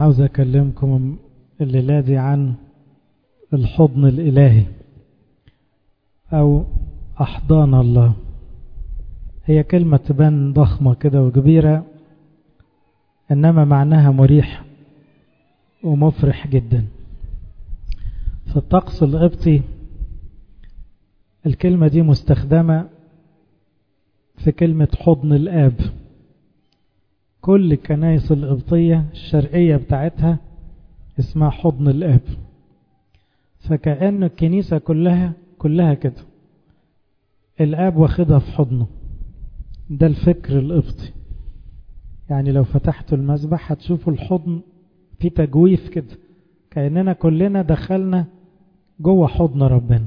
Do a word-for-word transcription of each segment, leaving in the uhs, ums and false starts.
عاوز أكلمكم الليلة دي عن الحضن الإلهي أو أحضان الله. هي كلمة تبان ضخمة كده وكبيرة، إنما معناها مريح ومفرح جدا. في الطقس القبطي الكلمة دي مستخدمة في كلمة حضن الآب. كل الكنائس القبطية الشرقية بتاعتها اسمها حضن الآب، فكأن الكنيسة كلها كلها كده الآب واخدها في حضنه. ده الفكر القبطي. يعني لو فتحتوا المسبح هتشوفوا الحضن في تجويف كده، كأننا كلنا دخلنا جوه حضن ربنا.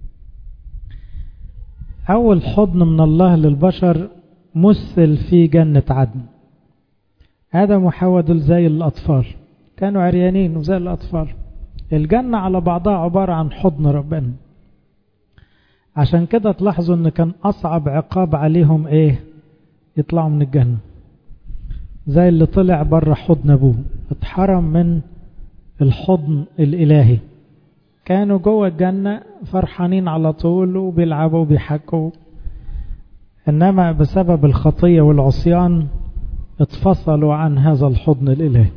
أول حضن من الله للبشر مثل في جنة عدن. آدم وحواء دول زي الأطفال، كانوا عريانين وزي الأطفال. الجنة على بعضها عبارة عن حضن ربنا. عشان كده تلاحظوا ان كان أصعب عقاب عليهم ايه؟ يطلعوا من الجنة. زي اللي طلع بره حضن أبوه، اتحرم من الحضن الإلهي. كانوا جوه الجنة فرحانين على طول وبيلعبوا وبيحكوا، إنما بسبب الخطية والعصيان اتفصلوا عن هذا الحضن الإلهي.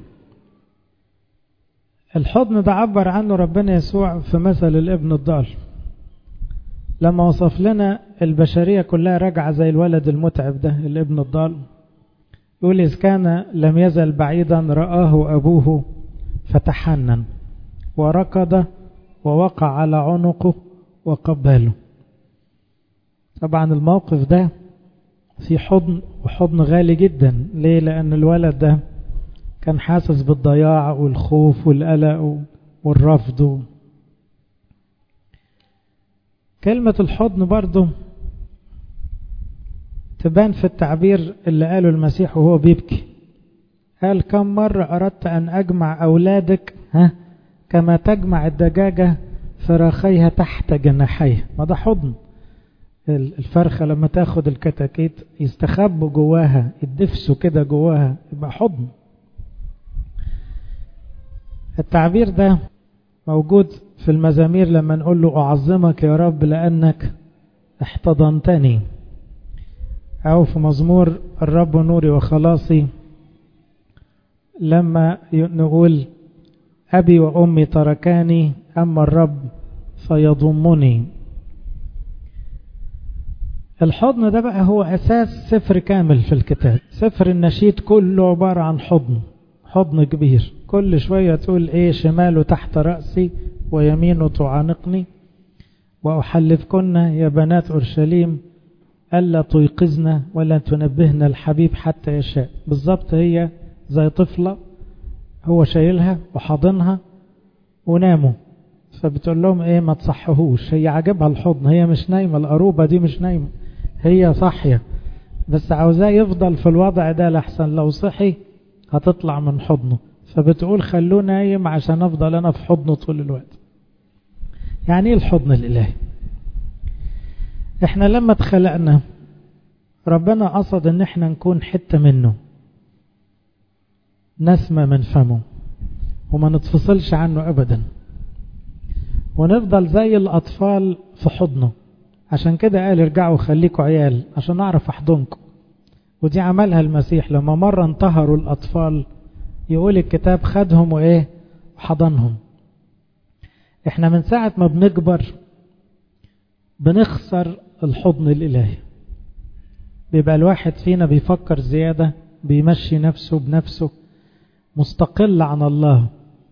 الحضن ده عبر عنه ربنا يسوع في مثل الابن الضال، لما وصف لنا البشرية كلها راجعة زي الولد المتعب ده الابن الضال. يقول إذ كان لم يزل بعيدا رآه أبوه فتحنن وركض ووقع على عنقه وقبله. طبعا الموقف ده في حضن، وحضن غالي جدا. ليه؟ لأن الولد ده كان حاسس بالضياع والخوف والقلق والرفض. كلمة الحضن برضو تبان في التعبير اللي قاله المسيح وهو بيبكي. قال كم مرة أردت أن أجمع أولادك ها كما تجمع الدجاجة فراخيها تحت جناحيها. ما ده حضن. الفرخة لما تاخد الكتاكيت يستخبوا جواها، يدفسوا كده جواها، يبقى حضن. التعبير ده موجود في المزامير لما نقول له أعظمك يا رب لأنك احتضنتني، أو في مزمور الرب نوري وخلاصي لما نقول أبي وأمي تركاني أما الرب فيضمني. الحضن ده بقى هو أساس سفر كامل في الكتاب. سفر النشيد كله عبارة عن حضن، حضن كبير. كل شوية تقول إيه؟ شماله تحت رأسي ويمينه تعانقني، وأحلفكن يا بنات أورشليم ألا تيقظنا ولا تنبهنا الحبيب حتى يشاء. بالضبط هي زي طفلة هو شايلها وحاضنها وناموا، فبتقول لهم ايه؟ ما تصحهوش. هي عجبها الحضن، هي مش نايمة، القروبة دي مش نايمة، هي صحية، بس عاوزاه يفضل في الوضع ده لحسن لو صحي هتطلع من حضنه. فبتقول خلوه نايم عشان افضل انا في حضنه طول الوقت. يعني ايه الحضن الالهي؟ احنا لما اتخلقنا ربنا قصد ان احنا نكون حتة منه، نسمة من فمه وما نتفصلش عنه ابدا، ونفضل زي الاطفال في حضنه. عشان كده قال ارجعوا خليكوا عيال عشان اعرف احضنكم. ودي عملها المسيح لما مرة انتهروا الاطفال، يقول الكتاب خدهم وايه؟ وحضنهم. احنا من ساعة ما بنكبر بنخسر الحضن الالهي. بيبقى الواحد فينا بيفكر زيادة، بيمشي نفسه بنفسه، مستقل عن الله،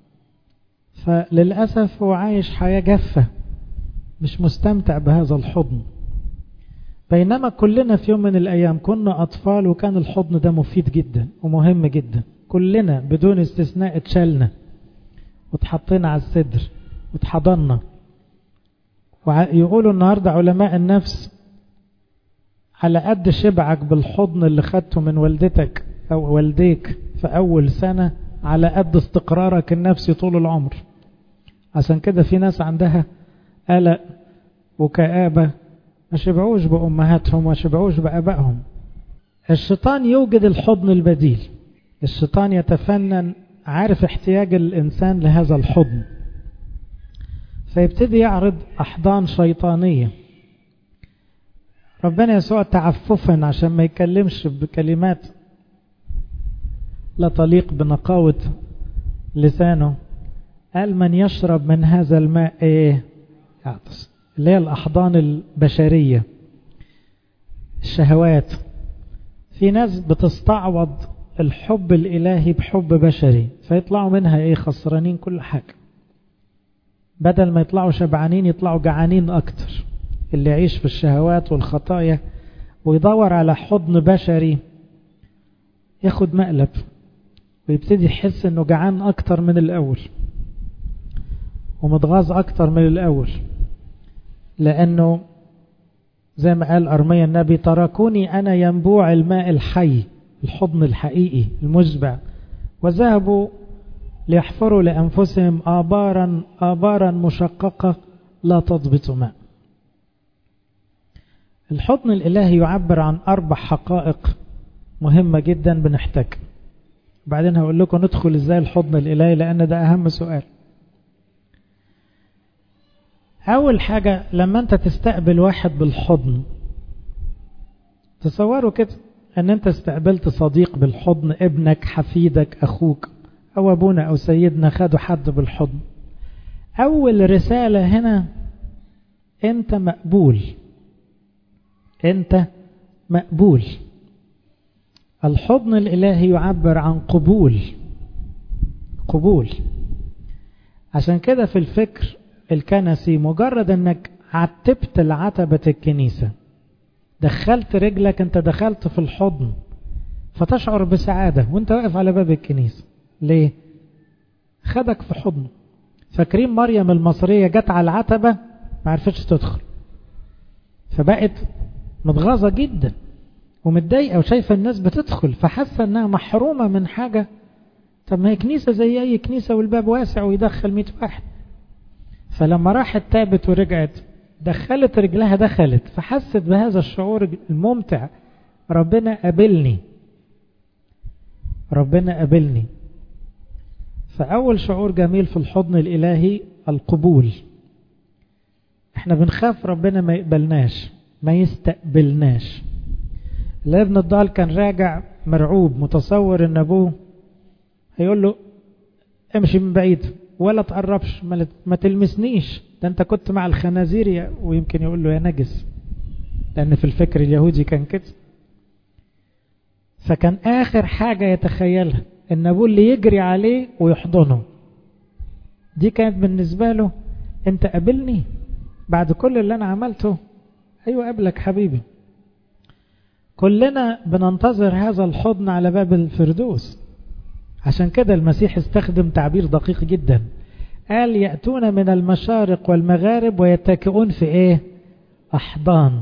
فللأسف هو عايش حياة جافة، مش مستمتع بهذا الحضن. بينما كلنا في يوم من الأيام كنا أطفال وكان الحضن ده مفيد جدا ومهم جدا. كلنا بدون استثناء اتشالنا وتحطينا على الصدر وتحضننا. ويقولوا النهاردة علماء النفس على قد شبعك بالحضن اللي خدته من والدتك أو والديك في أول سنة على قد استقرارك النفسي طول العمر. عشان كده في ناس عندها قلق وكآبة ما شبعوش بأمهاتهم وما شبعوش بأبائهم. الشيطان يوجد الحضن البديل. الشيطان يتفنن عارف احتياج الإنسان لهذا الحضن، فيبتدي يعرض أحضان شيطانية. ربنا يسوع تعففا عشان ما يكلمش بكلمات لا تليق بنقاوة لسانه، قال من يشرب من هذا الماء ايه يعطش، اللي هي الأحضان البشرية، الشهوات. في ناس بتستعوض الحب الإلهي بحب بشري، فيطلعوا منها ايه خسرانين كل حاجة، بدل ما يطلعوا شبعانين يطلعوا جعانين أكتر. اللي يعيش في الشهوات والخطايا ويدور على حضن بشري ياخد مقلب، ويبتدي يحس انه جعان أكتر من الأول ومتغاظ أكتر من الأول، لأنه زي ما قال أرميا النبي تركوني أنا ينبوع الماء الحي، الحضن الحقيقي المشبع، وذهبوا ليحفروا لأنفسهم آبارا آبارا مشققة لا تضبط ماء. الحضن الإلهي يعبر عن أربع حقائق مهمة جدا بنحتاج. بعدين هقول لكم ندخل إزاي الحضن الإلهي، لأن ده أهم سؤال. أول حاجة لما أنت تستقبل واحد بالحضن، تصوروا كده أن أنت استقبلت صديق بالحضن، ابنك، حفيدك، أخوك، أو أبونا أو سيدنا خدوا حد بالحضن. أول رسالة هنا أنت مقبول، أنت مقبول. الحضن الإلهي يعبر عن قبول، قبول. عشان كده في الفكر الكنسي مجرد أنك عتبت العتبة الكنيسة، دخلت رجلك، أنت دخلت في الحضن، فتشعر بسعادة وانت واقف على باب الكنيسة. ليه؟ خدك في حضن. فاكرين مريم المصرية جت على العتبة ما عرفتش تدخل، فبقت متغاظة جدا ومتضايقة وشايفة الناس بتدخل، فحاسة انها محرومة من حاجة. طب ما هي كنيسة زي اي كنيسة والباب واسع ويدخل مئة واحد. فلما راحت تابت ورجعت دخلت رجلها، دخلت، فحست بهذا الشعور الممتع، ربنا قابلني، ربنا قابلني. فأول شعور جميل في الحضن الإلهي القبول. احنا بنخاف ربنا ما يقبلناش، ما يستقبلناش. الابن الضال كان راجع مرعوب، متصور ان ابوه هيقول له امشي من بعيد ولا تقربش، ما تلمسنيش، ده انت كنت مع الخنازير، ويمكن يقول له يا نجس، لان في الفكر اليهودي كان كده. فكان آخر حاجة يتخيلها ان ابوه اللي يجري عليه ويحضنه. دي كانت بالنسبة له انت قابلني بعد كل اللي انا عملته؟ ايوه قابلك حبيبي. كلنا بننتظر هذا الحضن على باب الفردوس. عشان كده المسيح استخدم تعبير دقيق جدا، قال يأتون من المشارق والمغارب ويتكئون في ايه؟ احضان.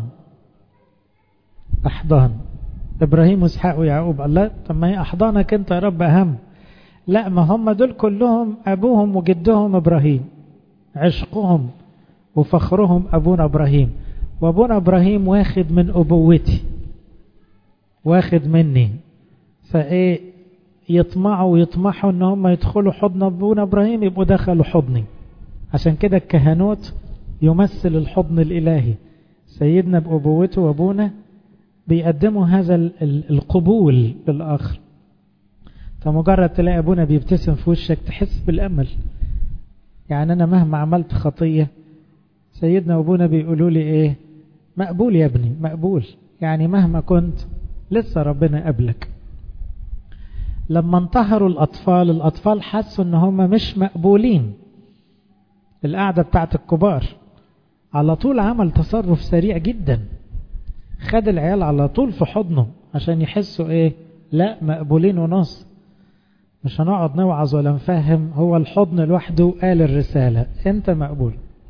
احضان ابراهيم واسحاق ويعقوب. الله، طب ما هي احضانك انت يا رب اهم. لا، ما هم دول كلهم ابوهم وجدهم ابراهيم، عشقهم وفخرهم ابونا ابراهيم. وابونا ابراهيم واخد من ابوتي، واخد مني، فايه يطمعوا ويطمحوا ان هم يدخلوا حضن ابونا ابراهيم، يبقوا دخلوا حضني. عشان كده الكهنوت يمثل الحضن الالهي، سيدنا بابوته وابونا بيقدموا هذا القبول للآخر. فمجرد تلاقي أبونا بيبتسم في وشك تحس بالأمل. يعني أنا مهما عملت خطية سيدنا وأبونا بيقولوا لي إيه؟ مقبول يا ابني، مقبول. يعني مهما كنت لسه ربنا قبلك. لما انتهروا الأطفال، الأطفال حسوا إن هم مش مقبولين. القعدة بتاعت الكبار على طول عمل تصرف سريع جدا، خد العيال على طول في حضنه عشان يحسوا ايه؟ لا، مقبولين ونص. مش هنقعد نوعظ ولا نفهم، هو الحضن لوحده قال الرسالة، انت مقبول.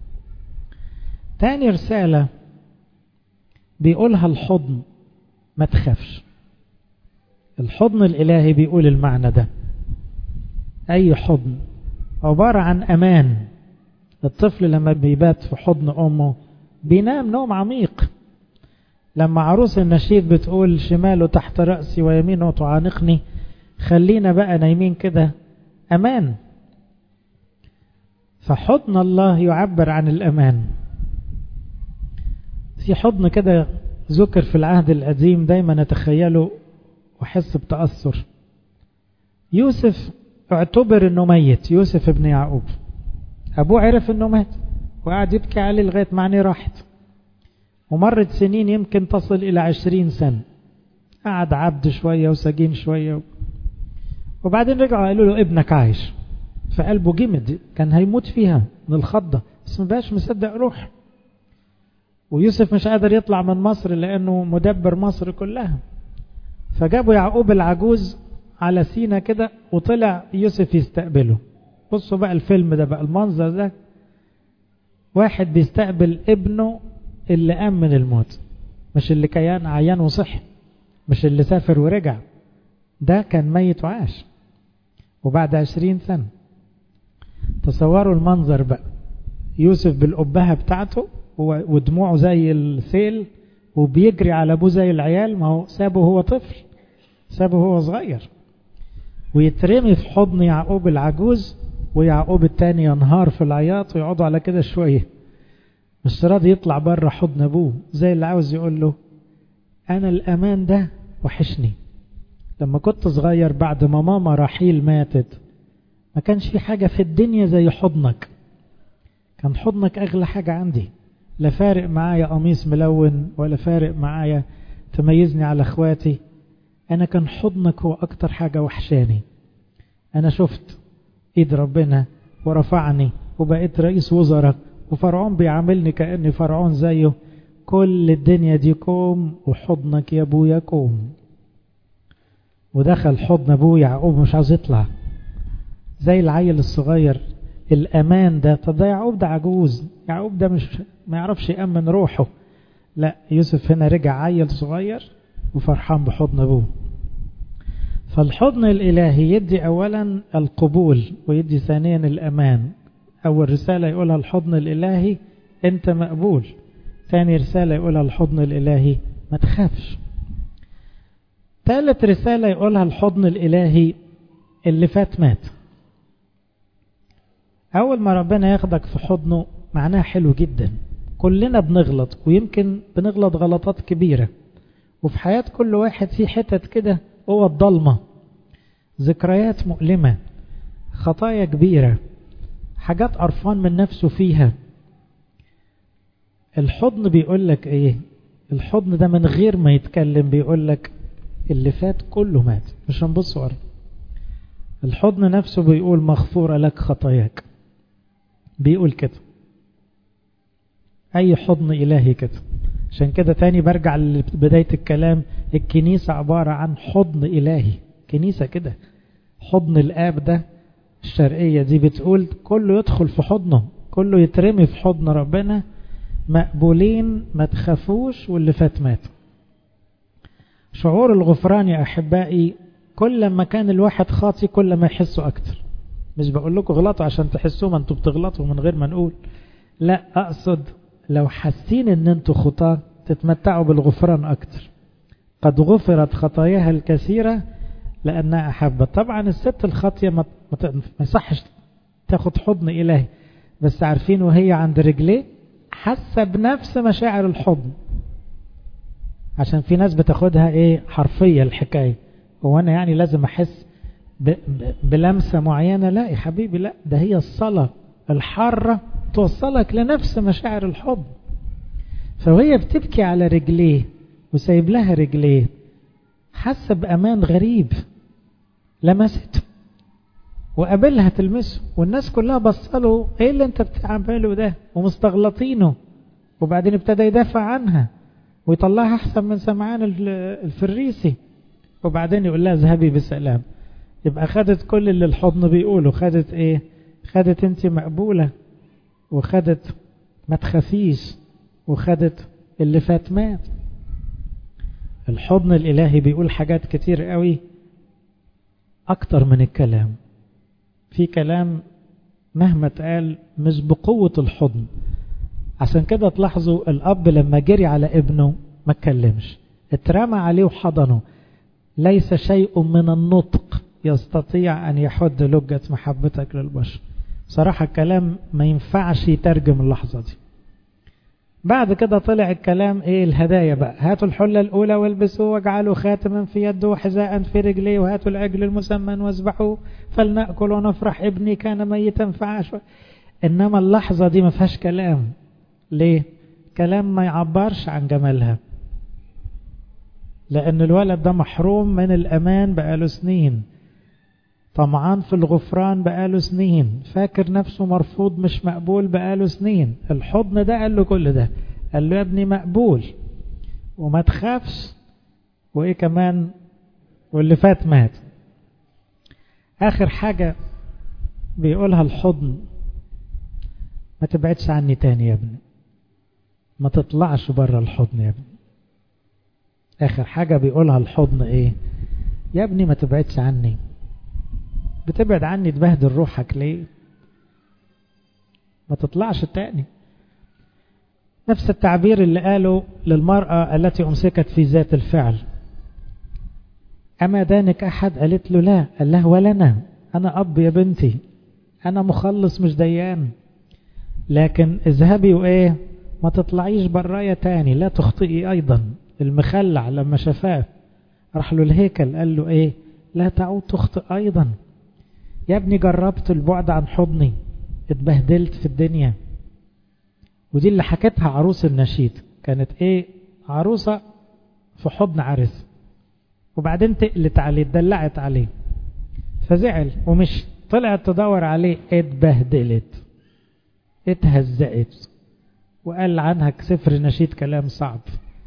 تاني رسالة بيقولها الحضن، ما تخافش. الحضن الإلهي بيقول المعنى ده. أي حضن عبارة عن أمان. الطفل لما بيبات في حضن أمه بينام نوم عميق. لما عروس النشيد بتقول شماله تحت رأسي ويمينه تعانقني، خلينا بقى نايمين كده أمان. فحضن الله يعبر عن الأمان. في حضن كده ذكر في العهد القديم دايما نتخيله وحس بتأثر. يوسف اعتبر انه ميت، يوسف ابن يعقوب، ابوه عرف انه مات وقعد يبكي عليه لغاية ما عينيه راحت، ومرت سنين يمكن تصل الى عشرين سنة، قعد عبد شوية وسجين شوية، وبعدين رجعوا قالوا له ابنك عايش. فقلبه جمد، كان هيموت فيها من الخضة، بس ما بقاش مصدق روح. ويوسف مش قادر يطلع من مصر لأنه مدبر مصر كلها. فجابوا يعقوب العجوز على سينا كده، وطلع يوسف يستقبله. بصوا بقى الفيلم ده بقى، المنظر ده، واحد بيستقبل ابنه اللي قام من الموت، مش اللي كان عيان وصحي، مش اللي سافر ورجع، ده كان ميت وعاش وبعد عشرين سنة. تصوروا المنظر بقى، يوسف بالأبهة بتاعته ودموعه زي السيل، وبيجري على ابوه زي العيال، ما هو سابه هو طفل، سابه هو صغير، ويترمي في حضن يعقوب العجوز، ويعقوب التاني ينهار في العياط، ويقعدوا على كده شوية، مش راضي يطلع بره حضن ابوه، زي اللي عاوز يقول له انا الامان ده وحشني. لما كنت صغير بعد ما ماما رحيل ماتت، ما كانش في حاجة في الدنيا زي حضنك، كان حضنك اغلى حاجة عندي، لا فارق معايا قميص ملون، ولا فارق معايا تميزني على اخواتي، انا كان حضنك هو اكتر حاجة وحشاني. انا شفت ايد ربنا ورفعني وبقيت رئيس وزراء، وفرعون بيعاملني كأني فرعون زيه، كل الدنيا دي كوم وحضنك يا ابويا كوم. ودخل حضن ابوه يعقوب مش عاوز يطلع، زي العيل الصغير، الامان ده. طب ده يعقوب ده عجوز، يعقوب ده مش ما يعرفش يأمن روحه. لا، يوسف هنا رجع عيل صغير وفرحان بحضن ابوه. فالحضن الالهي يدي اولا القبول، ويدي ثانيا الامان. اول رسالة يقولها الحضن الالهي انت مقبول، ثاني رسالة يقولها الحضن الالهي ما تخافش. ثالث رسالة يقولها الحضن الالهي اللي فات مات. اول ما ربنا ياخدك في حضنه معناه حلو جدا. كلنا بنغلط، ويمكن بنغلط غلطات كبيرة، وفي حياة كل واحد في حتت كده هو الضلمة، ذكريات مؤلمة، خطايا كبيرة، حاجات قرفان من نفسه فيها. الحضن بيقول لك ايه؟ الحضن ده من غير ما يتكلم بيقول لك اللي فات كله مات، مش هنبص ورا. الحضن نفسه بيقول مغفورة لك خطاياك، بيقول كده. اي حضن الهي كده. عشان كده تاني برجع لبداية الكلام، الكنيسة عبارة عن حضن الهي، كنيسة كده، حضن الاب ده. الشرقية دي بتقول كله يدخل في حضنه، كله يترمي في حضن ربنا، مقبولين، ما تخافوش، واللي فات مات. شعور الغفران يا احبائي، كل ما كان الواحد خاطي كل ما يحسوا اكتر. مش بقول لكم غلطوا عشان تحسوا ما انتوا بتغلطوا من غير ما نقول، لا، اقصد لو حاسين ان انتوا خطاة تتمتعوا بالغفران اكتر. قد غفرت خطاياها الكثيرة لانها احبت. طبعا الست الخاطية ما يصحش تاخد حضن الهي، بس عارفين وهي عند رجليه حاسة بنفس مشاعر الحضن. عشان في ناس بتاخدها ايه حرفية الحكاية، هو انا يعني لازم احس ب ب بلمسة معينة؟ لا يا حبيبي، لا، ده هي الصلاة الحارة توصلك لنفس مشاعر الحضن. فوهي بتبكي على رجليه وسايب لها رجليه، حاسة بأمان غريب، لمسته وقابلها تلمسه، والناس كلها بصله ايه اللي انت بتعمله ده، ومستغلطينه. وبعدين ابتدى يدافع عنها ويطلعها احسن من سمعان الفريسي، وبعدين يقول لها اذهبي بسلام. يبقى خدت كل اللي الحضن بيقوله. خدت ايه؟ خدت انت مقبولة، وخدت ما تخافيش، وخدت اللي فات مات. الحضن الالهي بيقول حاجات كتير قوي اكتر من الكلام. في كلام مهما اتقال مش بقوة الحضن. عشان كده تلاحظوا الاب لما جري على ابنه ما اتكلمش، اترمى عليه وحضنه. ليس شيء من النطق يستطيع أن يحد لجة محبتك للبشر. صراحة الكلام ما ينفعش يترجم اللحظة دي. بعد كده طلع الكلام ايه؟ الهدايا بقى. هاتوا الحلة الأولى والبسوه واجعلوا خاتما في يده وحذاء في رجليه وهاتوا العجل المسمن واذبحوه فلنأكل ونفرح ابني كان ميتا فعاش. إنما اللحظة دي ما فيهاش كلام. ليه؟ كلام ما يعبرش عن جمالها، لأن الولد ده محروم من الأمان بقاله سنين، طمعان في الغفران بقاله سنين، فاكر نفسه مرفوض مش مقبول بقاله سنين. الحضن ده قال له كل ده، قال له يا ابني مقبول وما تخافش، وإيه كمان؟ واللي فات مات. آخر حاجة بيقولها الحضن: ما تبعدش عني تاني يا ابني، ما تطلعش بره الحضن يا ابني. آخر حاجة بيقولها الحضن إيه؟ يا ابني ما تبعدش عني. بتبعد عني تبهدل روحك ليه؟ ما تطلعش تاني. نفس التعبير اللي قاله للمرأة التي أمسكت في ذات الفعل: أما دانك أحد؟ قالت له لا. قال له ولنا، أنا أب يا بنتي، أنا مخلص مش ديان، لكن اذهبي وإيه؟ ما تطلعيش برايا تاني، لا تخطئي أيضا. المخلع لما شفاه راح له الهيكل قال له إيه؟ لا تعود تخطئ أيضا. يا ابني جربت البعد عن حضني، اتبهدلت في الدنيا. ودي اللي حكتها عروس النشيد، كانت ايه؟ عروسة في حضن عرس، وبعدين تقلت عليه، اتدلعت عليه، فزعل ومش طلعت تدور عليه، اتبهدلت، اتهزقت، وقال عنها سفر نشيد كلام صعب،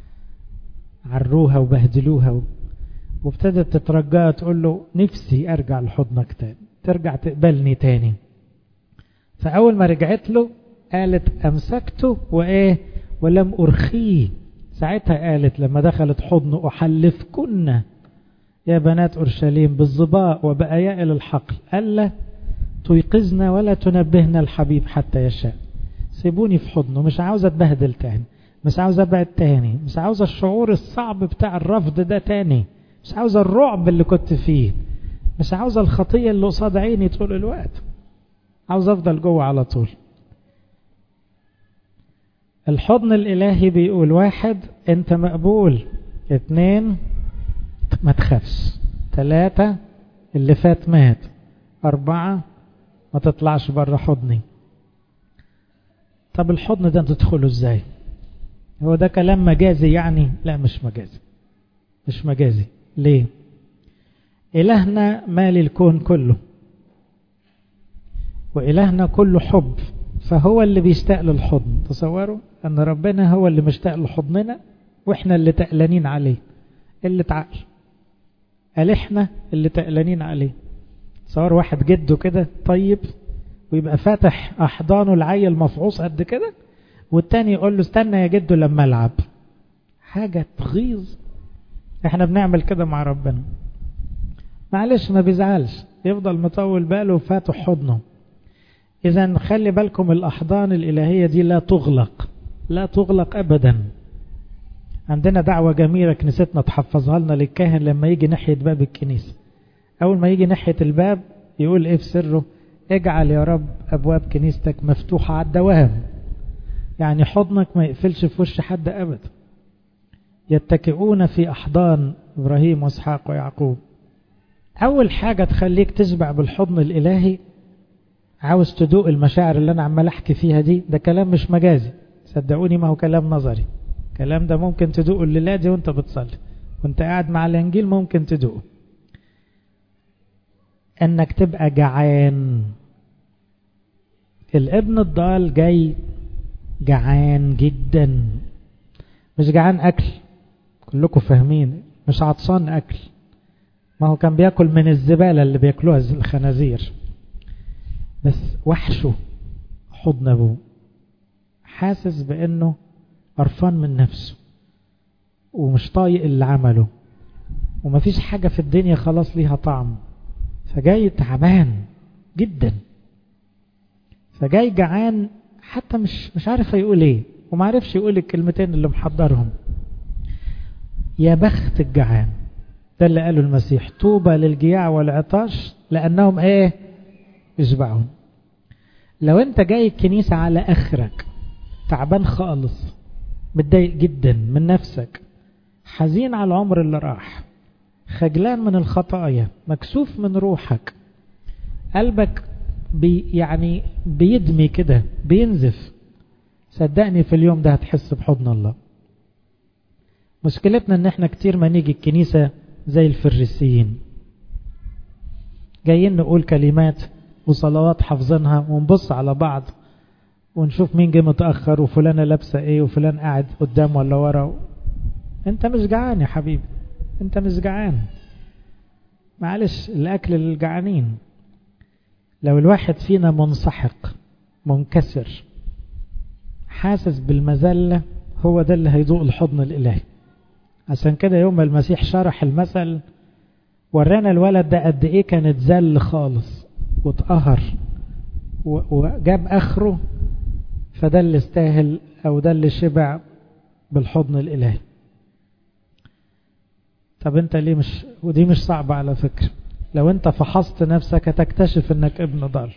عروها وبهدلوها و... وابتدت تترجى تقول له نفسي ارجع لحضنك تاني، ترجع تقبلني تاني. فاول ما رجعت له قالت امسكته وايه؟ ولم ارخيه. ساعتها قالت لما دخلت حضنه: احلفكن يا بنات اورشليم بالظباء وبأيائل الحقل الا تيقظنا ولا تنبهنا الحبيب حتى يشاء. سيبوني في حضنه، مش عاوز اتبهدل تاني، مش عاوز ابعد تاني، مش عاوز الشعور الصعب بتاع الرفض ده تاني، مش عاوز الرعب اللي كنت فيه، مش عاوز الخطية اللي قصاد عيني طول الوقت، عاوز افضل جوه على طول. الحضن الالهي بيقول: واحد، انت مقبول. اتنين، ما تخافش. تلاتة، اللي فات مات. اربعة، ما تطلعش بره حضني. طب الحضن ده تدخله ازاي؟ هو ده كلام مجازي يعني؟ لا، مش مجازي، مش مجازي. ليه؟ إلهنا مالي الكون كله، وإلهنا كله حب، فهو اللي بيشتاق للحضن. تصوروا أن ربنا هو اللي مشتاق لحضننا، وإحنا اللي تقلانين عليه. اللي تعقل قال إحنا اللي تقلانين عليه. تصور واحد جده كده طيب، ويبقى فاتح أحضانه العيل مفعوص قد كده، والتاني يقول له استنى يا جده لما ألعب. حاجة تغيظ. إحنا بنعمل كده مع ربنا، معلش ما بيزعلش، يفضل مطول باله وفاتح حضنه. إذن خلي بالكم، الأحضان الإلهية دي لا تغلق، لا تغلق أبدا. عندنا دعوة جميلة كنيستنا تحفظها لنا للكاهن لما يجي ناحية باب الكنيسة. أول ما يجي ناحية الباب يقول إيه في سره؟ اجعل يا رب أبواب كنيستك مفتوحة على الدوام، يعني حضنك ما يقفلش في وش حد أبدا. يتكئون في أحضان إبراهيم وإسحاق ويعقوب. أول حاجة تخليك تشبع بالحضن الإلهي، عاوز تدوق المشاعر اللي أنا عمال أحكي فيها دي، ده كلام مش مجازي، صدقوني ما هو كلام نظري. الكلام ده ممكن تدوقه الليلة دي وانت بتصلي، وانت قاعد مع الإنجيل ممكن تدوقه. أنك تبقى جعان. الابن الضال جاي جعان جدا، مش جعان أكل، كلكم فاهمين، مش عطشان أكل، ما هو كان بيأكل من الزبالة اللي بيأكلوها الخنازير، بس وحشه حضن أبوه، حاسس بأنه قرفان من نفسه ومش طايق اللي عمله، ومفيش حاجة في الدنيا خلاص ليها طعم، فجاي تعبان جدا، فجاي جعان، حتى مش مش عارف يقول ايه، وما عارفش يقول الكلمتين اللي محضرهم. يا بخت الجعان ده اللي قاله المسيح، طوبى للجياع والعطاش لأنهم ايه؟ يشبعون. لو انت جاي الكنيسة على اخرك، تعبان خالص، متضايق جدا من نفسك، حزين على العمر اللي راح، خجلان من الخطايا، مكسوف من روحك، قلبك بي يعني بيدمي كده، بينزف، صدقني في اليوم ده هتحس بحضن الله. مشكلتنا ان احنا كتير ما نيجي الكنيسة زي الفريسيين، جايين نقول كلمات وصلوات حافظينها ونبص على بعض ونشوف مين جه متأخر وفلانة لابسة ايه وفلان قاعد قدام ولا ورا. انت مش جعان يا حبيبي، انت مش جعان، معلش الاكل للجعانين. لو الواحد فينا منسحق منكسر حاسس بالمذلة، هو ده اللي هيذوق الحضن الالهي. عشان كده يوم المسيح شرح المثل ورانا الولد ده قد ايه كان اتذل خالص واتقهر وجاب اخره، فده اللي استاهل او ده اللي شبع بالحضن الالهي. طب انت ليه مش، ودي مش صعبة على فكرة، لو انت فحصت نفسك هتكتشف انك ابن ضال.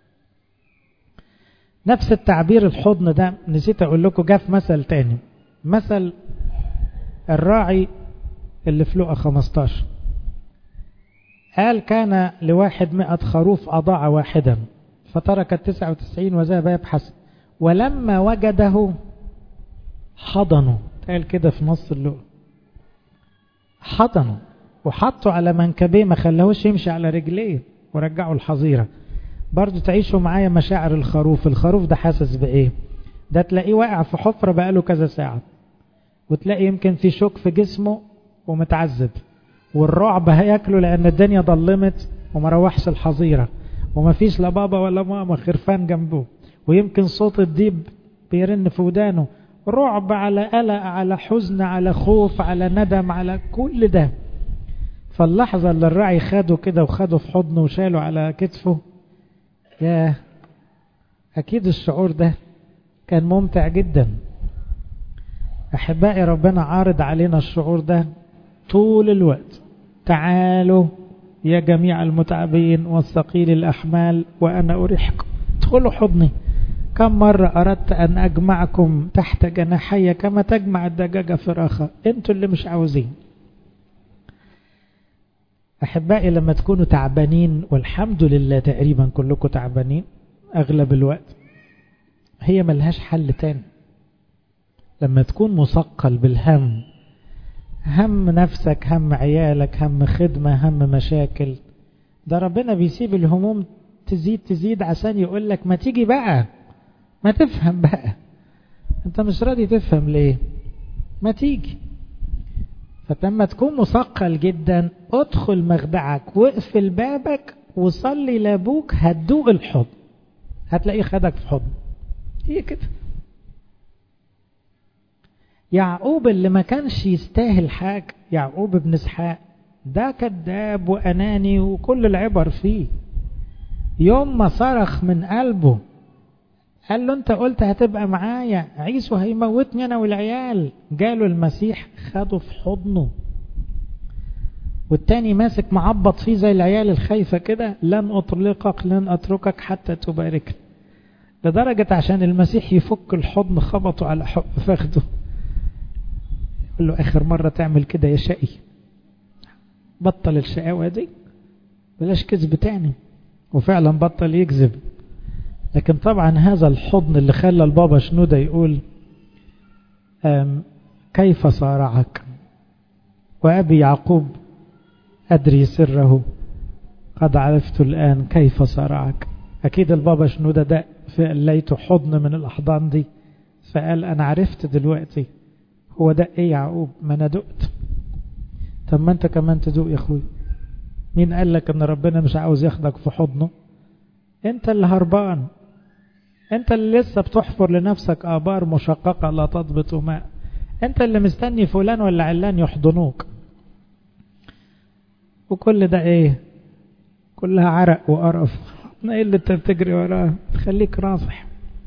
نفس التعبير الحضن ده نسيت اقول لكم جاء في مثل تاني، مثل الراعي اللي في لقا خمستاشر. قال كان لواحد مئة خروف أضاع واحدا فترك التسعة وتسعين وذهب يبحث ولما وجده حضنه. قال كده في نص اللقا، حضنه وحطه على منكبيه، ما خلاهوش يمشي على رجليه ورجعه الحظيرة. برضو تعيشوا معايا مشاعر الخروف. الخروف ده حاسس بإيه؟ ده تلاقيه واقع في حفرة بقاله كذا ساعة، وتلاقي يمكن في شوك في جسمه ومتعذب، والرعب هياكله لأن الدنيا ضلمت وما روحش الحظيرة وما فيش لا بابا ولا ماما خرفان جنبه، ويمكن صوت الديب بيرن في ودانه، رعب على قلق على حزن على خوف على ندم على كل ده. فاللحظة اللي الراعي خده كده وخده في حضنه وشاله على كتفه، ياه أكيد الشعور ده كان ممتع جدا. أحبائي ربنا عارض علينا الشعور ده طول الوقت. تعالوا يا جميع المتعبين والثقيل الأحمال وأنا أريحكم، ادخلوا حضني. كم مرة أردت أن أجمعكم تحت جناحي كما تجمع الدجاجة فراخها، انتوا اللي مش عاوزين. أحبائي لما تكونوا تعبانين، والحمد لله تقريبا كلكم تعبانين أغلب الوقت، هي ملهاش حل تاني. لما تكون مثقل بالهم، هم نفسك، هم عيالك، هم خدمة، هم مشاكل، ده ربنا بيسيب الهموم تزيد تزيد عشان يقول لك ما تيجي بقى، ما تفهم بقى، انت مش راضي تفهم ليه؟ ما تيجي. فلما تكون مثقل جدا ادخل مخدعك واقفل بابك وصلي لابوك، هتدوق الحضن، هتلاقيه خدك في حضن. هي كده. يعقوب اللي ما كانش يستاهل حاجة، يعقوب ابن اسحاق ده كذاب وأناني وكل العبر فيه، يوم ما صرخ من قلبه قال له انت قلت هتبقى معايا، عيسو هيموتني انا والعيال، جاله المسيح خده في حضنه. والتاني ماسك معبط فيه زي العيال الخايفة كده، لن اطلقك لن اتركك حتى تبارك. لدرجة عشان المسيح يفك الحضن خبطه على فخده، يقول له اخر مرة تعمل كده يا شقي، بطل الشقاوة دي، بلاش كذب تاني. وفعلا بطل يكذب. لكن طبعا هذا الحضن اللي خلى البابا شنودة يقول كيف صارعك وأبي يعقوب أدري سره قد عرفت الآن كيف صارعك. أكيد البابا شنودة ده لقيته حضن من الأحضان دي، فقال أنا عرفت دلوقتي هو ده إيه يعقوب، ما أنا دقت. طب ما أنت كمان تدوق يا أخوي. مين قال لك أن ربنا مش عاوز ياخدك في حضنه؟ أنت اللي هربان، أنت اللي لسه بتحفر لنفسك آبار مشققة لا تضبط ماء، أنت اللي مستني فلان ولا علان يحضنوك. وكل ده إيه؟ كلها عرق وقرف. إيه اللي أنت بتجري وراه؟ تخليك راصح.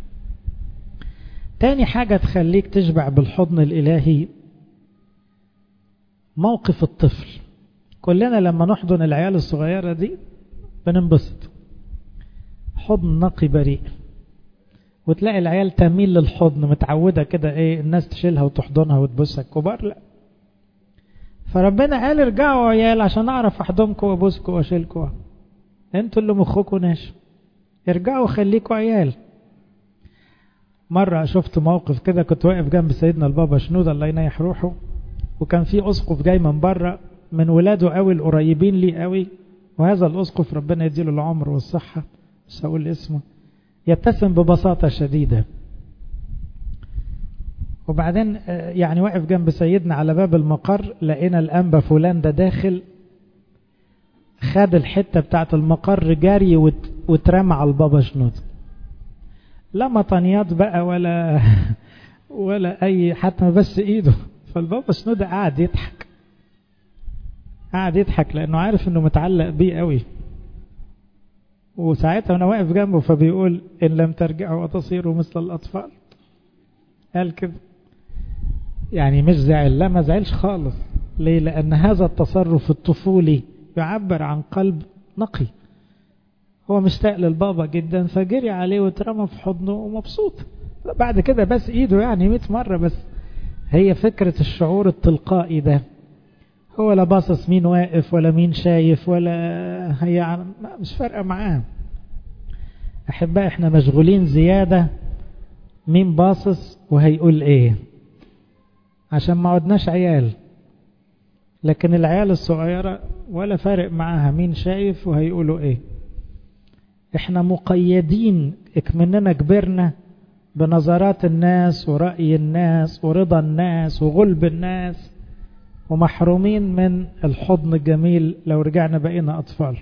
تاني حاجة تخليك تشبع بالحضن الإلهي موقف الطفل. كلنا لما نحضن العيال الصغيرة دي بننبسط، حضن نقي بريء، وتلاقي العيال تميل للحضن، متعودة كده ايه الناس تشيلها وتحضنها وتبوسها. الكبار لا. فربنا قال ارجعوا عيال عشان اعرف احضنكم وابوسكم واشيلكم، انتوا اللي مخكم ناشف، ارجعوا خليكوا عيال. مرة شفت موقف كده، كنت واقف جنب سيدنا البابا شنودة الله ينيح روحه، وكان في اسقف جاي من بره من ولاده قوي القريبين ليه قوي، وهذا الاسقف ربنا يديله العمر والصحة مش هقول اسمه، يتسم ببساطة شديدة. وبعدين يعني واقف جنب سيدنا على باب المقر، لقينا الأنبا فلان ده داخل، خد الحتة بتاعت المقر جاري واترمى على البابا شنود، لا مطنيات بقى ولا ولا أي حتى بس إيده. فالبابا شنود قاعد يضحك، قاعد يضحك لأنه عارف أنه متعلق بيه قوي. وساعتها أنا واقف جنبه فبيقول إن لم ترجعوا وتصيروا مثل الأطفال، قال كده. يعني مش زعل، لا ما زعلش خالص. ليه؟ لأن هذا التصرف الطفولي يعبر عن قلب نقي، هو مشتاق للبابا جدا فجري عليه واترمى في حضنه ومبسوط. بعد كده بس ايده يعني مئة مرة، بس هي فكرة الشعور التلقائي ده، هو لا باصص مين واقف ولا مين شايف ولا هي مش فارقة معاه. أحباء احنا مشغولين زيادة مين باصص وهيقول ايه، عشان ما عدناش عيال. لكن العيال الصغيرة ولا فارق معاها مين شايف وهيقولوا ايه. احنا مقيدين اكمننا كبرنا بنظرات الناس ورأي الناس ورضا الناس وغلب الناس، ومحرومين من الحضن الجميل لو رجعنا بقينا أطفال.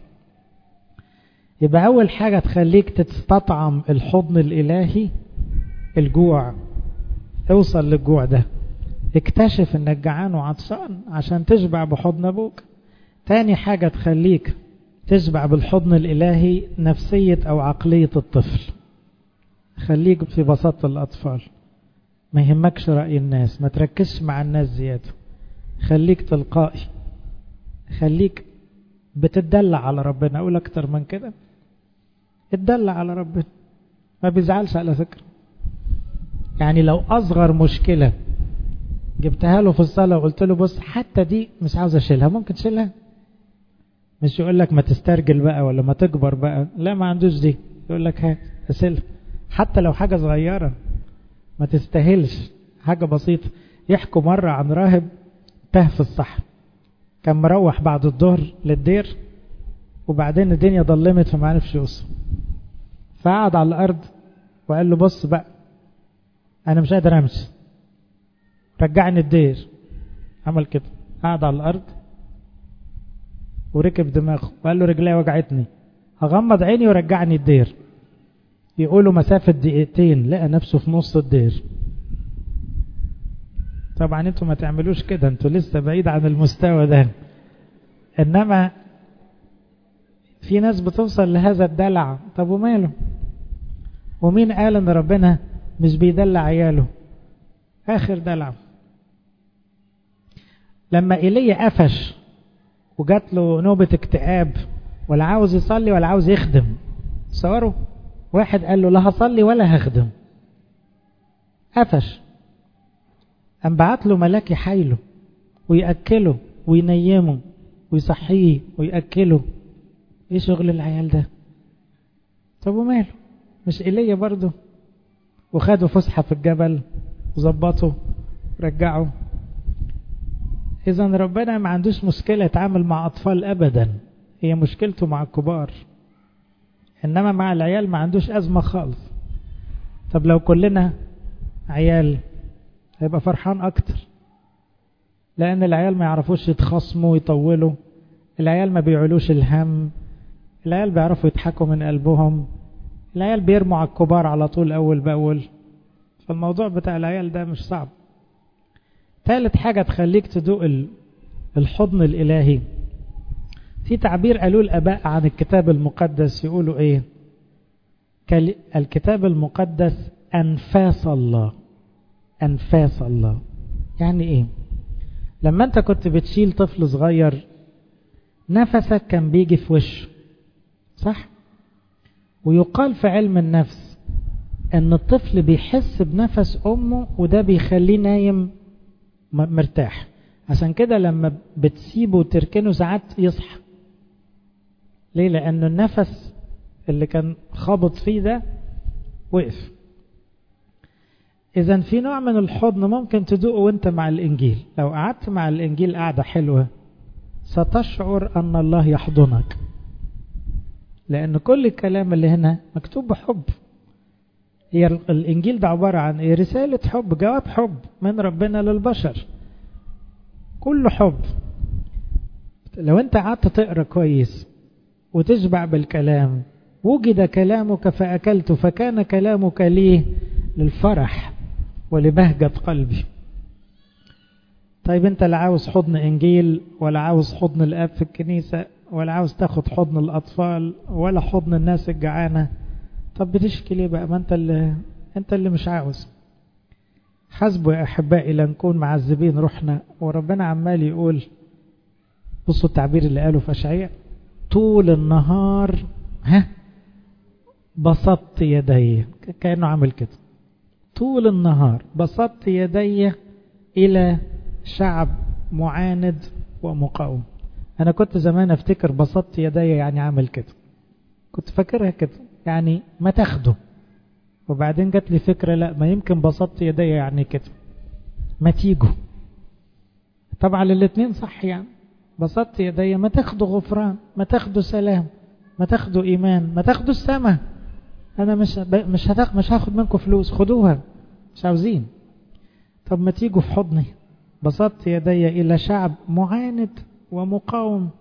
يبقى أول حاجة تخليك تستطعم الحضن الإلهي الجوع، اوصل للجوع ده، اكتشف انك جعان وعطشان عشان تشبع بحضن ابوك. تاني حاجة تخليك تشبع بالحضن الإلهي نفسية أو عقلية الطفل، خليك في بساطة الأطفال، ما يهمكش رأي الناس، ما تركزش مع الناس زيادة، خليك تلقائي، خليك بتدلع على ربنا. أقول أكتر من كده، اتدلع على ربنا، ما بيزعلش على فكرة. يعني لو أصغر مشكلة جبتها له في الصلاة وقلت له بص حتى دي مش عاوز أشيلها، ممكن تشيلها؟ مش يقول لك ما تسترجل بقى ولا ما تكبر بقى، لا ما عندوش دي، يقول لك هات أشيلها حتى لو حاجة صغيرة ما تستاهلش، حاجة بسيطة. يحكوا مرة عن راهب تاه في الصحراء، كان مروح بعد الظهر للدير وبعدين الدنيا ضلمت فما عرفش يوصل، فقعد على الأرض وقال له بص بقى أنا مش قادر أمشي، رجعني الدير. عمل كده، قعد على الأرض وركب دماغه وقال له رجلي وجعتني، هغمض عيني ورجعني الدير. يقولوا مسافة دقيقتين لقى نفسه في نص الدير. طبعا انتوا ما تعملوش كده، انتوا لسه بعيد عن المستوى ده، انما في ناس بتوصل لهذا الدلع. طب وماله؟ ومين قال ان ربنا مش بيدلع عياله؟ اخر دلع. لما ايليا قفش وجات له نوبة اكتئاب ولا عاوز يصلي ولا عاوز يخدم، تصوروا واحد قال له لا هصلي ولا هخدم، قفش، قام بعت له ملاك يحايله ويأكله وينيمه ويصحيه ويأكله. ايه شغل العيال ده؟ طب وماله؟ مش ايليا برضه؟ وخدوا فسحة في الجبل وظبطوا رجعوا. اذا ربنا ما عندوش مشكلة يتعامل مع اطفال ابدا، هي مشكلته مع الكبار، انما مع العيال ما عندوش ازمة خالص. طب لو كلنا عيال هيبقى فرحان اكتر، لان العيال ما يعرفوش يتخصموا ويطولوا، العيال ما بيعلوش الهم، العيال بيعرفوا يضحكوا من قلبهم، العيال بيرموا على الكبار على طول اول باول. فالموضوع بتاع العيال ده مش صعب. ثالث حاجة تخليك تدوق الحضن الإلهي، في تعبير قالوا الآباء عن الكتاب المقدس، يقولوا ايه؟ الكتاب المقدس أنفاس الله. أنفاس الله يعني ايه؟ لما انت كنت بتشيل طفل صغير نفسك كان بيجي في وشه، صح؟ ويقال في علم النفس ان الطفل بيحس بنفس امه وده بيخليه نايم مرتاح، عشان كده لما بتسيبه وتركنه ساعات يصحى. ليه؟ لأن النفس اللي كان خابط فيه ده وقف. إذن في نوع من الحضن ممكن تدوقه وانت مع الإنجيل. لو قعدت مع الإنجيل قعدة حلوة ستشعر أن الله يحضنك، لأن كل الكلام اللي هنا مكتوب بحب. هي الإنجيل ده عبارة عن إيه؟ رسالة حب، جواب حب من ربنا للبشر، كله حب. لو انت قعدت تقرأ كويس وتشبع بالكلام، وجد كلامك فأكلت فكان كلامك لي للفرح ولبهجة قلبي. طيب انت لا عاوز حضن انجيل، ولا عاوز حضن الاب في الكنيسة، ولا عاوز تاخد حضن الاطفال، ولا حضن الناس الجعانة، طب بتشكي ليه بقى؟ ما انت اللي انت اللي مش عاوز. حسبوا يا احبائي لنكون معذبين روحنا، وربنا عمال يقول، بصوا التعبير اللي قاله في اشعياء، طول النهار ها بسطت يدي، كأنه عمل كده، طول النهار بسطت يدي إلى شعب معاند ومقاوم. أنا كنت زمان أفتكر بسطت يدي يعني عمل كده، كنت فاكرها كده يعني ما تاخده، وبعدين جات لي فكرة لا، ما يمكن بسطت يدي يعني كده ما تيجوا. طبعا الاثنين صح، يعني بسطت يدي ما تاخدوا غفران، ما تاخدوا سلام، ما تاخدوا إيمان، ما تاخدوا السماء. أنا مش مش هتاخد مش هاخد منكم فلوس، خدوها، مش عاوزين. طب ما تيجوا في حضني. بسطت يدي إلى شعب معاند ومقاوم.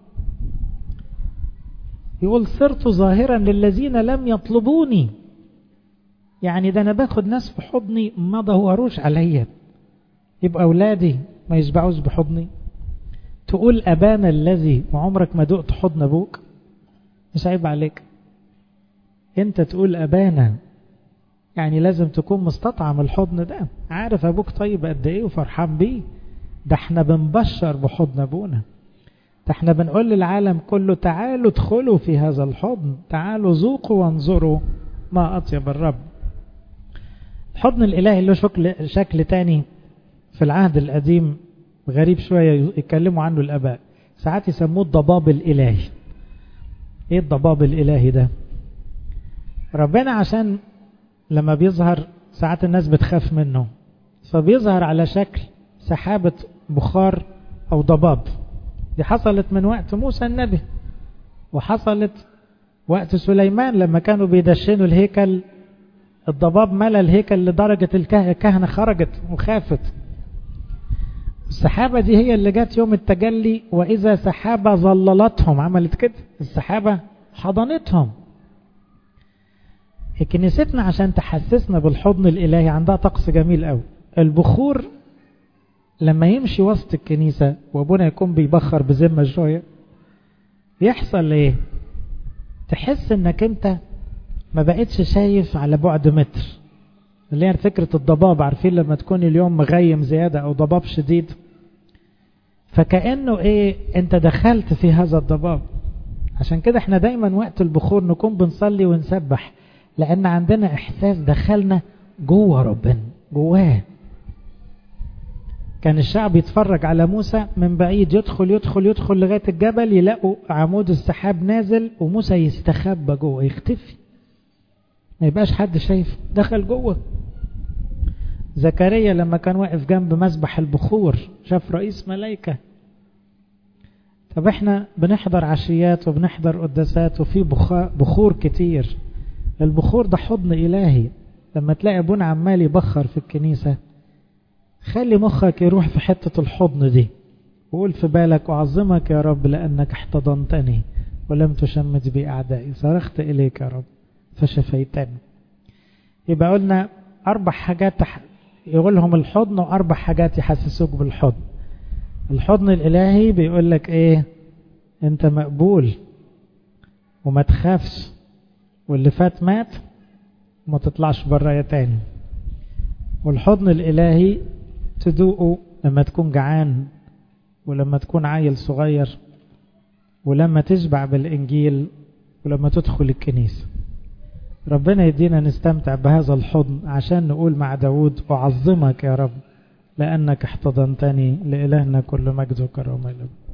يقول صرت ظاهرا للذين لم يطلبوني. يعني ده أنا باخد ناس في حضني ما دهوروش عليا، يبقى أولادي ما يشبعوش بحضني. تقول أبانا الذي وعمرك ما دقت حضن أبوك، مش عيب عليك انت تقول أبانا؟ يعني لازم تكون مستطعم الحضن ده، عارف أبوك طيب قد ايه وفرحان بيه. ده احنا بنبشر بحضن أبونا، ده احنا بنقول للعالم كله تعالوا ادخلوا في هذا الحضن، تعالوا ذوقوا وانظروا ما أطيب الرب. الحضن الإلهي له شكل, شكل تاني في العهد القديم غريب شوية يتكلموا عنه الآباء، ساعات يسموه الضباب الإلهي. ايه الضباب الإلهي ده؟ ربنا عشان لما بيظهر ساعات الناس بتخاف منه، فبيظهر على شكل سحابة بخار أو ضباب. دي حصلت من وقت موسى النبي، وحصلت وقت سليمان لما كانوا بيدشنوا الهيكل، الضباب ملى الهيكل لدرجة الكهنة خرجت وخافت. السحابة دي هي اللي جات يوم التجلي، وإذا سحابة ظللتهم، عملت كده، السحابة حضنتهم. كنيستنا عشان تحسسنا بالحضن الإلهي عندها طقس جميل قوي. البخور لما يمشي وسط الكنيسة وابونا يكون بيبخر بذمة شوية، يحصل ايه؟ تحس انك انت ما بقتش شايف على بعد متر، اللي هي فكرة الضباب. عارفين لما تكون اليوم مغيم زيادة او ضباب شديد، فكأنه ايه، انت دخلت في هذا الضباب. عشان كده احنا دايما وقت البخور نكون بنصلي ونسبح، لأن عندنا إحساس دخلنا جوه ربنا، جواه. كان الشعب يتفرج على موسى من بعيد، يدخل يدخل يدخل لغاية الجبل، يلاقوا عمود السحاب نازل وموسى يستخبى جوه، يختفي، ما يبقاش حد شايف، دخل جوه. زكريا لما كان واقف جنب مسبح البخور شاف رئيس ملايكة. طب احنا بنحضر عشيات وبنحضر قداسات وفي بخور كتير. البخور ده حضن إلهي. لما تلاقي ابونا عمال يبخر في الكنيسة، خلي مخك يروح في حتة الحضن دي، وقول في بالك أعظمك يا رب لأنك احتضنتني ولم تشمت بي أعدائي، صرخت إليك يا رب فشفيتني. يبقى قلنا أربع حاجات يقولهم الحضن، وأربع حاجات يحسسوك بالحضن. الحضن الإلهي بيقول لك إيه؟ أنت مقبول وما تخافش، واللي فات مات وما تطلعش برايا تاني. والحضن الإلهي تدوقه لما تكون جعان، ولما تكون عيل صغير ولما تشبع بالإنجيل ولما تدخل الكنيسة. ربنا يدينا نستمتع بهذا الحضن عشان نقول مع داود أعظمك يا رب لأنك احتضنتني. لإلهنا كل مجد وكرامة.